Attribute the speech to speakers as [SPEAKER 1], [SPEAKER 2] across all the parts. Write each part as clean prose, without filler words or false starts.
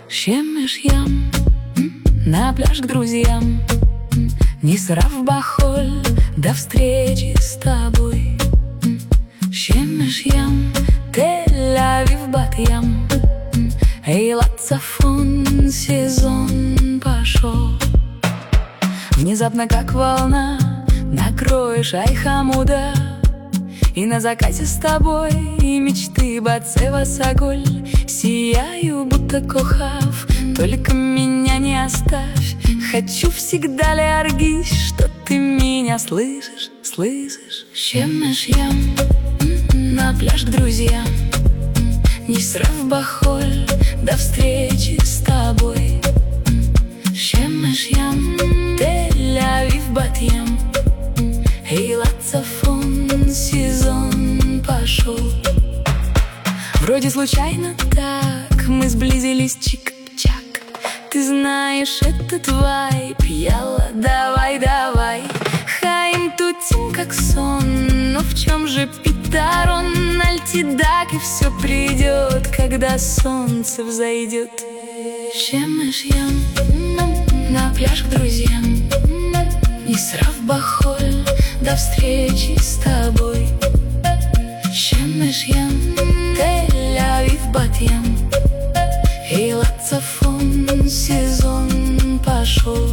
[SPEAKER 1] Щемиш ям на пляж к друзьям, не срав бахоль до встречи с тобой. Щемиш ям Тель-Авив, Бат-Ям, Эйлат, Цафон, сезон пошел. Внезапно, как волна, накроешь Ай-Хамуда, и на закате с тобой и мечты Бацева-Саголь. Сияю, будто Кохав, только меня не оставь. Хочу всегда ляргись, что ты меня слышишь, слышишь. Щемиш ям на пляж к друзьям, не срав бахоль до встречи с тобой. Щемиш ям Тель-Авив, Бат-Ям, Эйлат, Цафон, сезон пошел. Вроде случайно так мы сблизились, чик-чак. Ты знаешь этот вайб, ялла, давай, давай. Хаим тутим, как сон, но в чем же питарон? Альтидак, и все придет, когда солнце взойдет. Щемиш ям на пляж к друзьям, не срав бахоль до встречи с тобой. Щемиш ям Тель-Авив, Бат-Ям, Эйлат, Цафон, сезон пошел.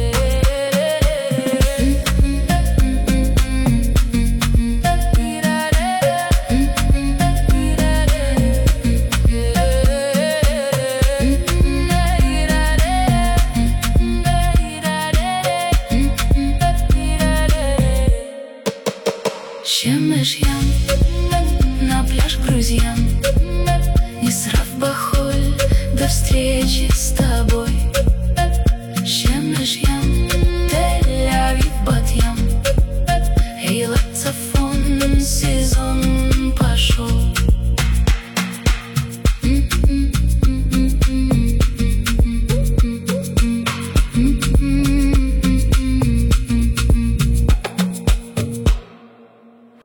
[SPEAKER 1] Щемиш ям на пляж к друзьям, не срав бахоль до встречи с тобой.